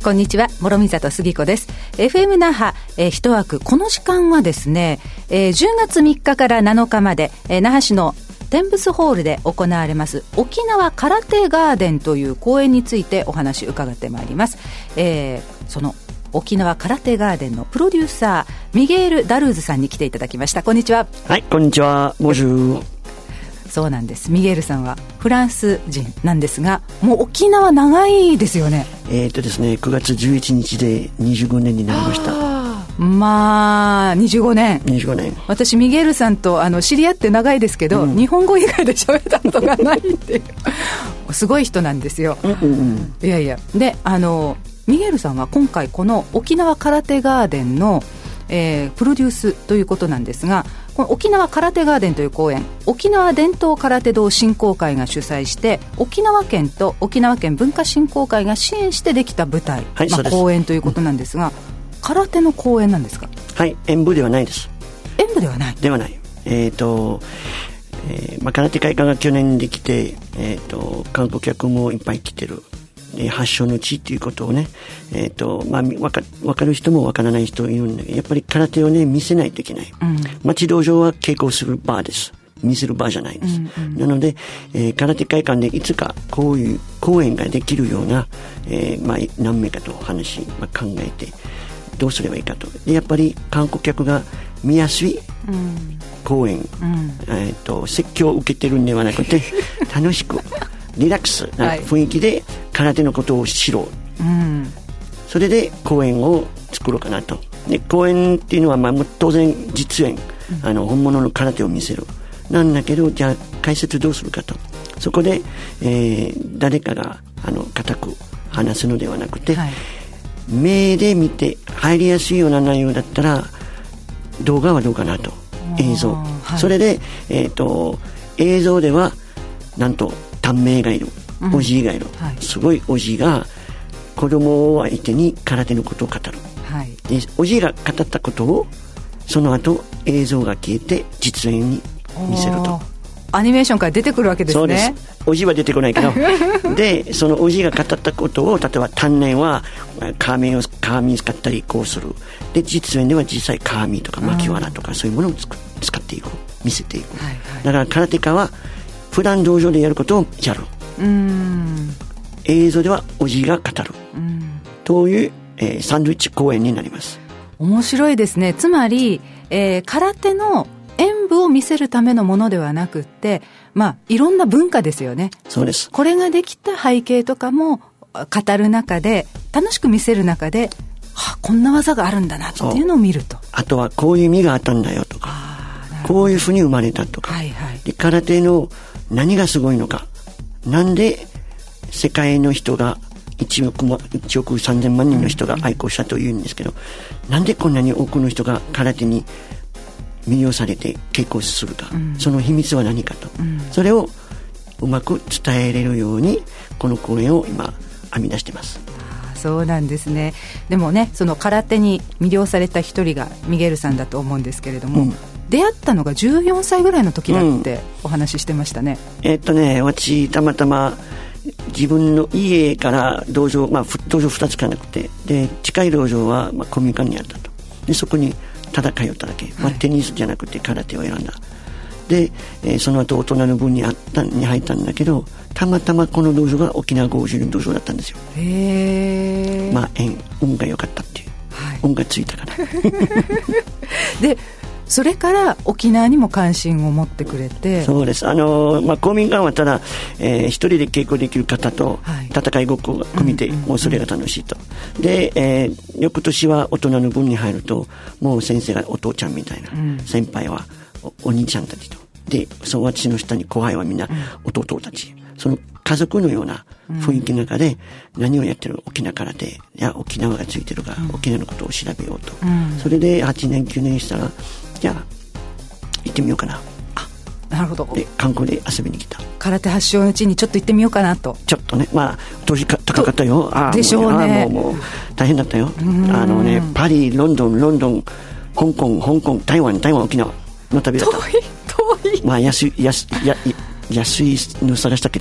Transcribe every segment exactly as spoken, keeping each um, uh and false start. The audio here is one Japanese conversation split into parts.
こんにちは、諸見里杉子です。 エフエム 那覇、えー、一枠この時間はですね、えー、じゅうがつみっかからなのかまで、えー、那覇市のテンブスホールで行われます沖縄空手ガーデンという公演についてお話伺ってまいります。えー、その沖縄空手ガーデンのプロデューサーミゲール・ダルーズさんに来ていただきました。こんにちは。 はい、こんにちは。ボジュー。 そうなんです。ミゲールさんはフランス人なんですが、もう沖縄長いですよね。 えーとですね、くがつじゅういちにちでにじゅうごねんになりました。 まあにじゅうごねん。 にじゅうごねん。 私ミゲールさんとあの知り合って長いですけど、うん、日本語以外で喋ったことがないっていうすごい人なんですよ。うんうんうん、いやいや。で、あのミゲールさんは今回この沖縄空手ガーデンの、えー、プロデュースということなんですが、この沖縄空手ガーデンという公演、沖縄伝統空手道振興会が主催して、沖縄県と沖縄県文化振興会が支援してできた舞台、はい、まあ、公演ということなんですが、うん、空手の公演なんですか？ はい、演舞ではないです。 演舞ではないではない。えーとえーまあ、空手会館が去年できて、えーと観光客もいっぱい来てる、発祥の地ということをね、えーとまあ、分か、分かる人も分からない人いるんだけど、やっぱり空手をね見せないといけない、うん、町道場は稽古する場です。見せる場じゃないです、うんうん、なので、えー、空手会館でいつかこういう公演ができるような、えーまあ、何名かと話、まあ、考えてどうすればいいかと。でやっぱり観光客が見やすい公演、うん、えーと説教を受けてるんではなくて楽しくリラックスな雰囲気で空手のことを知ろう、うん、それで公演を作ろうかなと。で公演っていうのはまあ当然実演、うん、あの本物の空手を見せるなんだけど、じゃあ解説どうするかと。そこで、えー、誰かがあの固く話すのではなくて、はい、目で見て入りやすいような内容だったら動画はどうかなと。映像、はい、それで、えーと、映像ではなんと短命がいる、おじいがいる、うん、はい、すごいおじいが子供を相手に空手のことを語る、はい、でおじいが語ったことをその後映像が消えて実演に見せると。 アニメーションから出てくるわけですね。 そうです。おじいは出てこないけどでそのおじいが語ったことを、例えば丹念は鏡を鏡使ったりこうする、で実演では実際鏡とか巻き藁とかそういうものをつく使っていく、見せていく、はいはい、だから空手家は普段道場でやることをやる、うーん、映像ではおじいが語る、うん、という、えー、サンドイッチ公演になります。 面白いですね。つまり、えー、空手の演舞を見せるためのものではなくって、まあいろんな文化ですよね。 そうです。 これができた背景とかも語る中で、楽しく見せる中で、はあ、こんな技があるんだなっていうのを見ると。 あとはこういう意味があったんだよとか、こういうふうに生まれたとか、はいはい、で空手の何がすごいのか、なんで世界の人がいちおくもいちおくさんぜんまん人の人が愛好したというんですけど、なんでこんなに多くの人が空手に魅了されて稽古するか、うん、その秘密は何かと、うん、それをうまく伝えれるようにこの公演を今編み出してます。 あ、そうなんですね。でもね、その空手に魅了された一人がミゲルさんだと思うんですけれども、うん、出会ったのがじゅうよんさいぐらいの時だってお話ししてましたね、 うん、えー、っとね私たまたま自分の家から道場、まあ、道場ふたつかなくて、で近い道場は、まあ、公民館にあったと。でそこにただ通っただけ、まあ、テニスじゃなくて空手を選んだ。で、えー、その後大人の部にあったに入ったんだけど、たまたまこの道場が沖縄豪州の道場だったんですよ。へー、まあ縁運が良かったっていう、はい、運がついたからでそれから沖縄にも関心を持ってくれて。 そうです。あの、まあ、公民館はただ、えー、一人で稽古できる方と、はい、戦いごっこが組みて、うんうんうん、もうそれが楽しいと。で、えー、翌年は大人の分に入るともう先生がお父ちゃんみたいな、うん、先輩は お, お兄ちゃんたちと、でその私の下に後輩はみんな弟たち、うん、その家族のような雰囲気の中で何をやってる、沖縄空手、いや沖縄がついてるから、うん、沖縄のことを調べようと、うん、それではちねんきゅうねんしたら、じゃあ行ってみようかな。 あ、なるほど。 で観光で遊びに来た。 空手発祥の地にちょっと行ってみようかなと。 ちょっとね、まあ当時か高かったよ。あでしょうね。 あもうもう大変だったよ。あのね、パリ、ロンドン、ロンドン、香港、香港、台湾、台湾、沖縄の旅だった。 遠い遠い。 まあ安い安いや安いの探したけど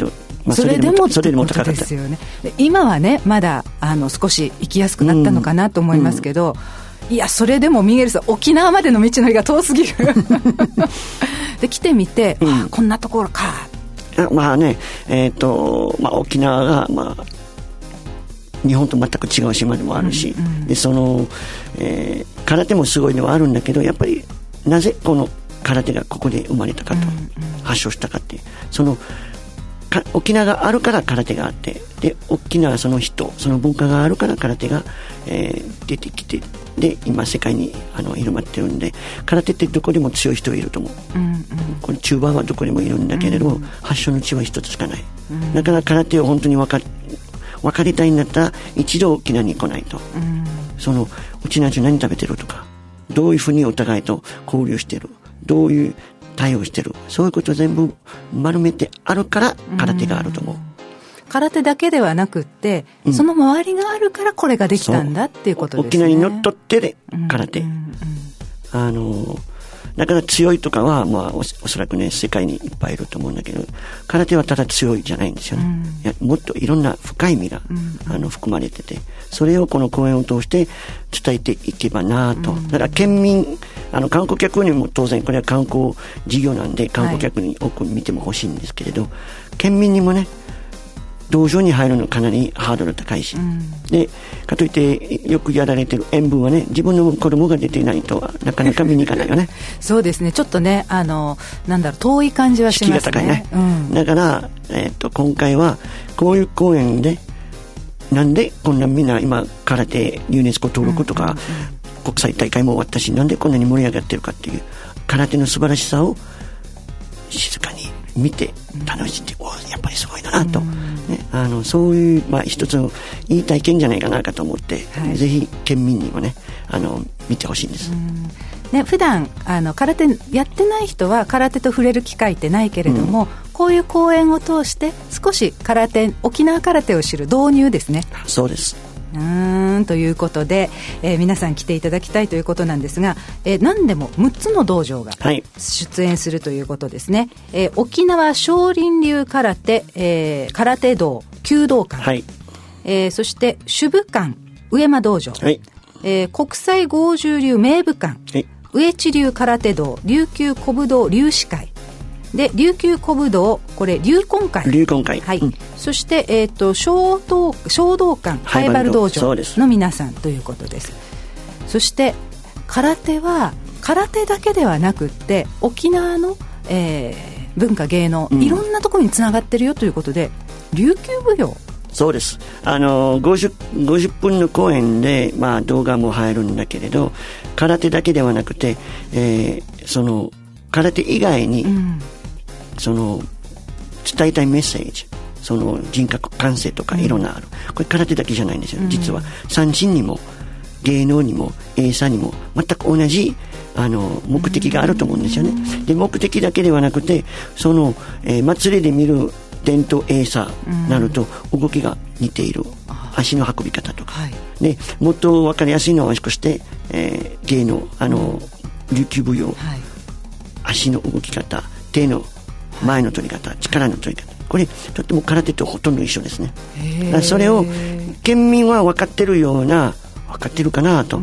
まあ、 それでもそれでも高かったですよね。今はねまだあの少し行きやすくなったのかなと思いますけど、うんうん、いやそれでもミゲルさん沖縄までの道のりが遠すぎるで来てみて、うん、あこんなところか。 まあねえーとまあ、沖縄が、まあ、日本と全く違う島でもあるし、うんうん、でその、えー、空手もすごいのはあるんだけど、やっぱりなぜこの空手がここで生まれたかと、うんうん、発祥したかっていうそのか沖縄があるから空手があって、で沖縄その人その文化があるから空手が、えー、出てきて、で今世界にあの広まってるんで、空手ってどこでも強い人いると思う、うんうん、この中盤はどこでもいるんだけれど、うん、発祥の地は一つしかない、うん、だから空手を本当に分かり分かりたいんだったら一度沖縄に来ないと、うん、そのうちの人何食べてるとか、どういうふうにお互いと交流してる、どういう対応してる、そういうことを全部丸めてあるから空手があると思う。 空手だけではなくって、うん、その周りがあるからこれができたんだっていうことですね。 沖縄にのっとってで空手、うんうんうん、あのだから強いとかは、まあ、お, おそらくね世界にいっぱいいると思うんだけど、空手はただ強いじゃないんですよね、うん、いやもっといろんな深い意味が、うん、あの含まれてて、それをこの講演を通して伝えていけばなと、うん、だから県民あの観光客にも当然これは観光事業なんで観光客に多く見ても欲しいんですけれど、はい、県民にもね道場に入るのかなりハードル高いし、うん、でかといってよくやられてる塩分はね自分の子供が出ていないとなかなか見に行かないよねそうですね、ちょっとねあのなんだろう遠い感じはしますね。敷居が高いね、うん、だから、えー、と今回はこういう公演でなんでこんなみんな今空手ユネスコ登録とか、うんうんうん、国際大会も終わったし、なんでこんなに盛り上がってるかっていう空手の素晴らしさを静かに見て楽しんで、うん、おやっぱりすごいなと、うんね、あのそういう、まあ、一つのいい体験じゃないかなと思って、はい、ぜひ県民にもねあの見てほしいんです、うんね、普段あの空手やってない人は空手と触れる機会ってないけれども、うん、こういう講演を通して少し空手沖縄空手を知る導入ですね。 そうです。 うーんということで、えー、皆さん来ていただきたいということなんですが、えー、何でもむっつの道場が出演するということですね、はいえー、沖縄少林流空手、えー、空手道弓道館、はいえー、そして主武館上間道場、はいえー、国際豪獣流名武館、はい、上地流空手道琉球古武道龍士会で琉球古武道これ龍根会龍根会、 はいうん、そして、えー、と小道小道館ハイバル道場の皆さんということです。そして空手は空手だけではなくって沖縄の、えー、文化芸能、うん、いろんなところにつながってるよということで琉球舞踊そうです。あの 50, ごじゅっぷんの公演で、まあ、動画も入るんだけれど空手だけではなくて、えー、その空手以外に、うんその伝えたいメッセージその人格感性とかいろんなある、うん、これ空手だけじゃないんですよ、うん、実は三振にも芸能にも英才にも全く同じあの目的があると思うんですよね、うん、で目的だけではなくてその、えー、祭りで見る伝統英才なると動きが似ている、うん、足の運び方とか、はい、でもっと分かりやすいのをもしかして、えー、芸能あの琉球舞踊、はい、足の動き方手の前の取り方力の取り方これとっても空手とほとんど一緒ですね。だからそれを県民は分かってるような分かってるかなと、うん、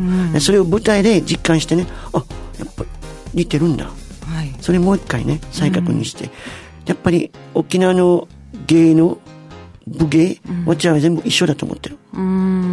それを舞台で実感してねあやっぱり似てるんだ、はい、それもう一回ね再確認して、うん、やっぱり沖縄の芸能武芸わちらは全部一緒だと思ってる、うん、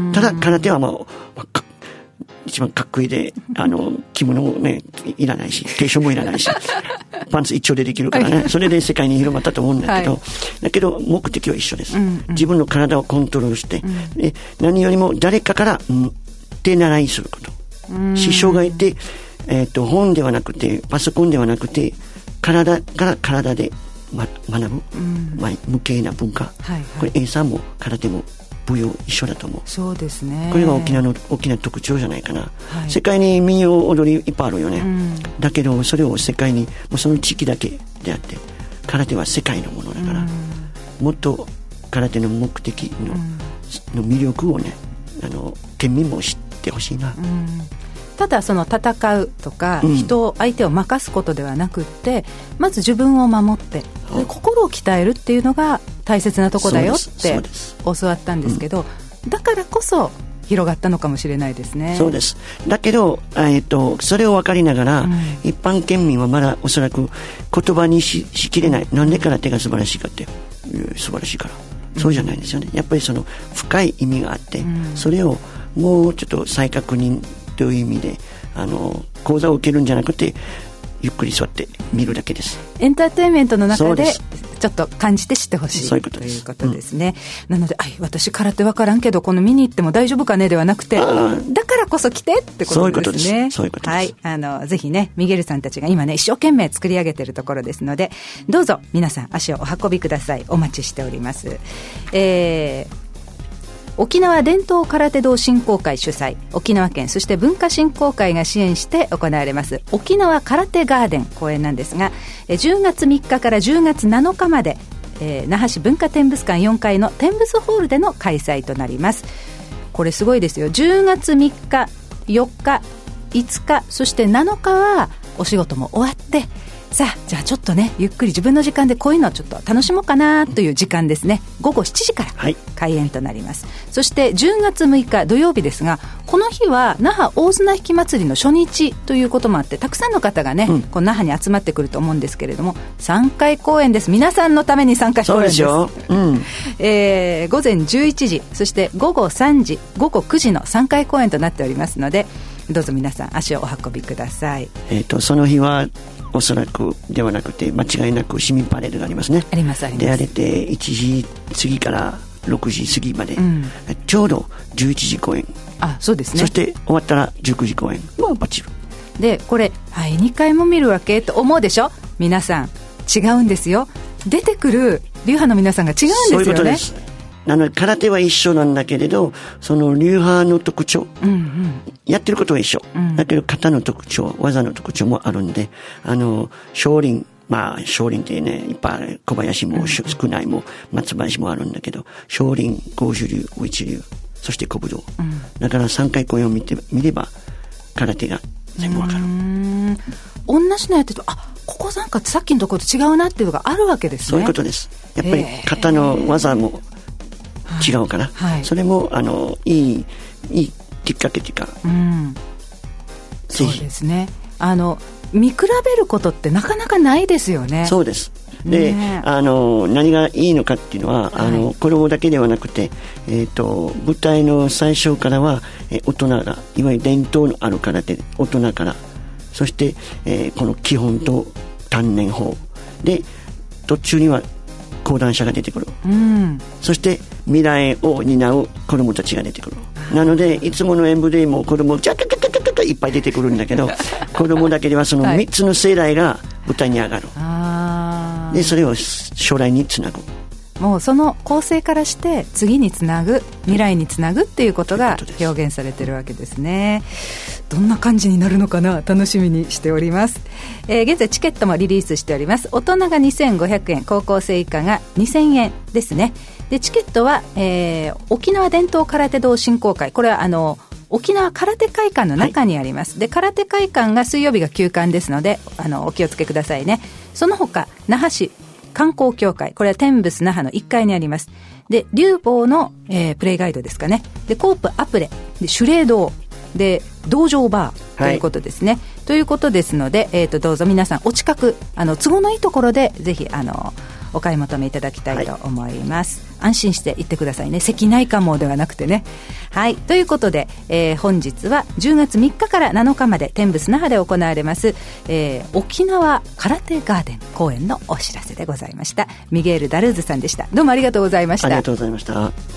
ただ空手はまあ、まあ一番かっこいいであの着物もねいらないし継承もいらないしパンツ一丁でできるからね、はい、それで世界に広まったと思うんだけど、はい、だけど目的は一緒です、うんうん、自分の体をコントロールして、うん、で何よりも誰かから、うん、手習いすること、うん、師匠がいて、えーと、本ではなくてパソコンではなくて体から体で、ま、学ぶ、うんまあ、無形な文化、はいはい、これ英才も空手も舞踊一緒だと思う。 そうですね。 これが沖縄の大きな特徴じゃないかな、はい、世界に民謡踊りいっぱいあるよね、うん、だけどそれを世界にもうその地域だけであって空手は世界のものだから、うん、もっと空手の目的 の,、うん、の魅力をねあの県民も知ってほしいな、うん、 ただその戦うとか、うん、人を相手を任すことではなくってまず自分を守って心を鍛えるっていうのが大切なとこだよって教わったんですけど、うん、だからこそ広がったのかもしれないですね。そうです。 だけど、えー、とそれを分かりながら、うん、一般県民はまだおそらく言葉に し, しきれない。なんで空手が素晴らしいかって、素晴らしいから、そうじゃないんですよね。やっぱりその深い意味があって、うん、それをもうちょっと再確認という意味であの講座を受けるんじゃなくて、ゆっくり座って見るだけです。 エンターテインメントの中でちょっと感じて知ってほしい。そういうことです。ということですね、うん、なので、あい私空手分からんけどこの見に行っても大丈夫かねではなくて、だからこそ来てってことですね。 そういうことです。 はい、あのぜひねミゲルさんたちが今ね一生懸命作り上げているところですので、どうぞ皆さん足をお運びください。お待ちしております。えー沖縄伝統空手道振興会主催、沖縄県そして文化振興会が支援して行われます沖縄空手ガーデン公演なんですが、じゅうがつみっかからじゅうがつなのかまで、えー、那覇市文化展物館よんかいの展物ホールでの開催となります。これすごいですよ。じゅうがつみっか、よっか、いつか、そしてなのかはお仕事も終わって、さあじゃあちょっとねゆっくり自分の時間でこういうのをちょっと楽しもうかなという時間ですね。ごごしちじから開演となります、はい、そしてじゅうがつむいか土曜日ですが、この日は那覇大綱引き祭りの初日ということもあって、たくさんの方がね、うん、この那覇に集まってくると思うんですけれども、さんかい公演です。皆さんのためにさんかい公演です。 そうですよ、うんえー、ごぜんじゅういちじ、そしてごごさんじ、ごごくじのさんかい公演となっておりますので、どうぞ皆さん足をお運びください。 えーと、その日はおそらくではなくて間違いなく市民パレードがありますね。 ありますあります。 であれていちじ過ぎからろくじ過ぎまで、うん、ちょうどじゅういちじ公演。 あ、そうですね。 そして終わったらじゅうくじ公演。もうバッチリで、これ、はい、にかいも見るわけと思うでしょ。皆さん違うんですよ。出てくる流派の皆さんが違うんですよね。そういうことです。 あの空手は一緒なんだけれど、その流派の特徴、うんうん、やってることは一緒、うん、だけど型の特徴、技の特徴もあるんで、あの少林、まあ少林ってねいっぱい小林も、うん、少ないも松林もあるんだけど、少林、豪樹流、お一流、そして古武道、うん、だからさんかい公演を見て見れば空手が全部わかる。うーん、同じのやってると、あ、ここなんかさっきのところと違うなっていうのがあるわけですね。 そういうことです。やっぱり型の技も違うかな、はい、それもあのいいいいきっかけというか、うん、 そうですね。あの見比べることってなかなかないですよね。 そうです。で、ね、あの何がいいのかっていうのは、はい、あのこれだけではなくて、えーと、舞台の最初からは、え大人がいわゆる伝統のある空手、大人から、そして、えー、この基本と鍛錬法で途中には講談社が出てくる、うん、そして未来を担う子どもたちが出てくる。なのでいつもの演舞でも子どもジャカカカカカカいっぱい出てくるんだけど子どもだけではそのみっつの世代が舞台に上がる、はい、でそれを将来につなぐ。 もうその構成からして次につなぐ、未来につなぐっていうことが表現されてるわけですね。どんな感じになるのかな、楽しみにしております。えー、現在チケットもリリースしております。大人がにせんごひゃくえん、高校生以下がにせんえんですね。でチケットは、えー、沖縄伝統空手道振興会、これはあの沖縄空手会館の中にあります、はい、で空手会館が水曜日が休館ですので、あのお気をつけくださいね。その他那覇市観光協会、これは天仏那覇のいっかいにあります。で竜坊の、えー、プレイガイドですかね。でコープアプレで守礼堂で道場バーということですね、はい、ということですので、えー、とどうぞ皆さんお近く、あの都合のいいところでぜひあのお買い求めいただきたいと思います、はい、安心して行ってくださいね。席ないかもではなくてね。はい、ということで、えー、本日はじゅうがつみっかからなのかまで天仏那覇で行われます、えー、沖縄空手ガーデン公演のお知らせでございました。ミゲール・ダルーズさんでした。どうもありがとうございました。 ありがとうございました。